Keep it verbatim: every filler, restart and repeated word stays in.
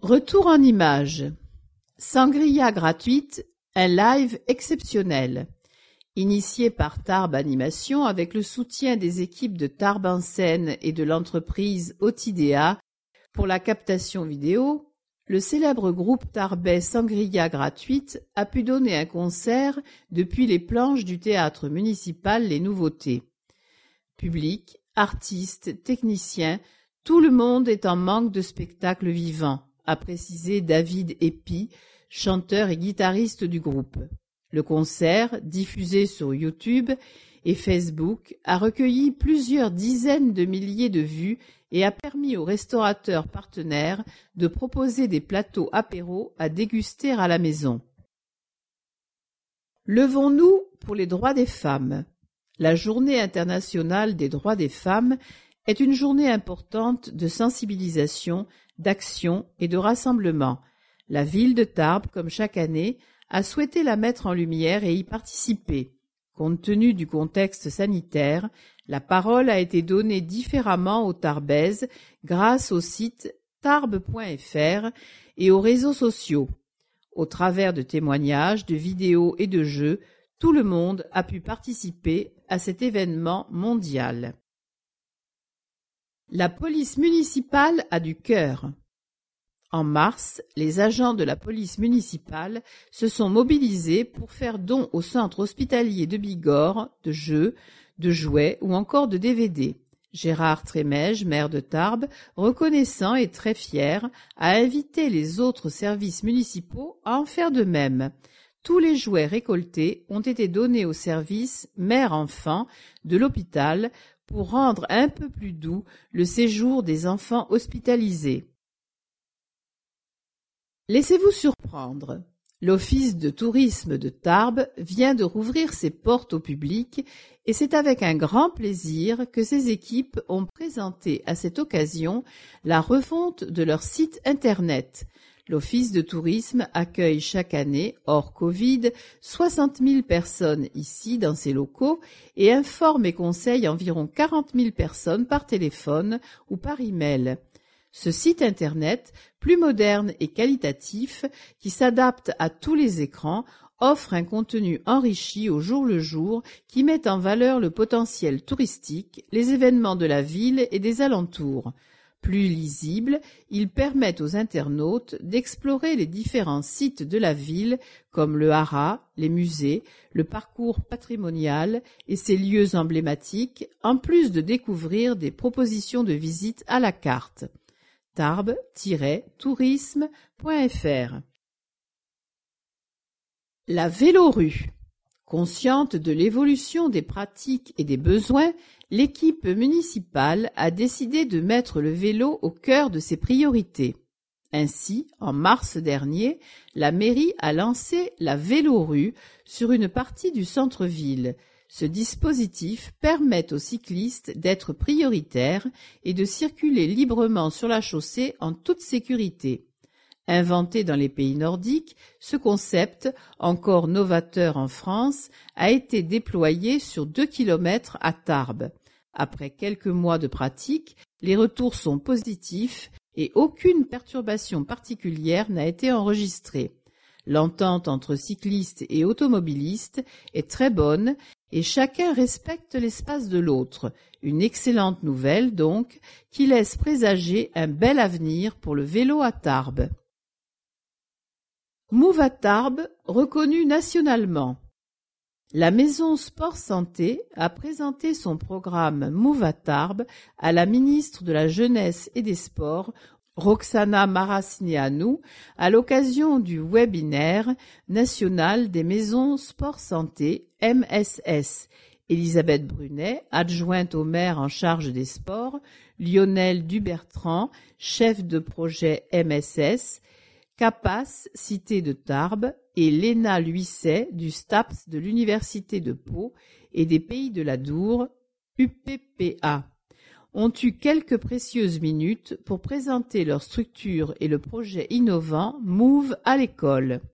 Retour en images. Sangria gratuite, un live exceptionnel. Initié par Tarbes Animation avec le soutien des équipes de Tarbes en scène et de l'entreprise Otidea pour la captation vidéo, le célèbre groupe tarbais Sangria gratuite a pu donner un concert depuis les planches du théâtre municipal Les Nouveautés. Public, artistes, techniciens, tout le monde est en manque de spectacle vivant, a précisé David Epi, chanteur et guitariste du groupe. Le concert, diffusé sur YouTube et Facebook, a recueilli plusieurs dizaines de milliers de vues et a permis aux restaurateurs partenaires de proposer des plateaux apéros à déguster à la maison. Levons-nous pour les droits des femmes. La Journée internationale des droits des femmes est une journée importante de sensibilisation, d'action et de rassemblement. La ville de Tarbes, comme chaque année, a souhaité la mettre en lumière et y participer. Compte tenu du contexte sanitaire, la parole a été donnée différemment aux Tarbaises grâce au site tarbes point f r et aux réseaux sociaux. Au travers de témoignages, de vidéos et de jeux, tout le monde a pu participer à cet événement mondial. La police municipale a du cœur. En mars, les agents de la police municipale se sont mobilisés pour faire don au centre hospitalier de Bigorre de jeux, de jouets ou encore de D V D. Gérard Trémège, maire de Tarbes, reconnaissant et très fier, a invité les autres services municipaux à en faire de même. Tous les jouets récoltés ont été donnés au service mère-enfant de l'hôpital pour rendre un peu plus doux le séjour des enfants hospitalisés. Laissez-vous surprendre. L'Office de tourisme de Tarbes vient de rouvrir ses portes au public et c'est avec un grand plaisir que ses équipes ont présenté à cette occasion la refonte de leur site internet. L'Office de tourisme accueille chaque année, hors Covid, soixante mille personnes ici dans ses locaux et informe et conseille environ quarante mille personnes par téléphone ou par email. Ce site internet, plus moderne et qualitatif, qui s'adapte à tous les écrans, offre un contenu enrichi au jour le jour qui met en valeur le potentiel touristique, les événements de la ville et des alentours. Plus lisible, il permet aux internautes d'explorer les différents sites de la ville comme le haras, les musées, le parcours patrimonial et ses lieux emblématiques, en plus de découvrir des propositions de visite à la carte. tarbes tiret tourisme point f r. La Vélorue. Consciente de l'évolution des pratiques et des besoins, l'équipe municipale a décidé de mettre le vélo au cœur de ses priorités. Ainsi, en mars dernier, la mairie a lancé la Vélorue sur une partie du centre-ville. Ce dispositif permet aux cyclistes d'être prioritaires et de circuler librement sur la chaussée en toute sécurité. Inventé dans les pays nordiques, ce concept, encore novateur en France, a été déployé sur deux kilomètres à Tarbes. Après quelques mois de pratique, les retours sont positifs et aucune perturbation particulière n'a été enregistrée. L'entente entre cyclistes et automobilistes est très bonne et chacun respecte l'espace de l'autre. Une excellente nouvelle donc, qui laisse présager un bel avenir pour le vélo à Tarbes. Move à Tarbes, reconnue nationalement. La maison Sport Santé a présenté son programme Move à Tarbes à la ministre de la Jeunesse et des Sports, Roxana Maracineanu, à l'occasion du webinaire national des maisons Sport Santé M S S. Elisabeth Brunet, adjointe au maire en charge des sports, Lionel Dubertrand, chef de projet M S S, Capas, cité de Tarbes, et Léna Luisset du STAPS de l'Université de Pau et des Pays de la Dour, U P P A, ont eu quelques précieuses minutes pour présenter leur structure et le projet innovant Move à l'école.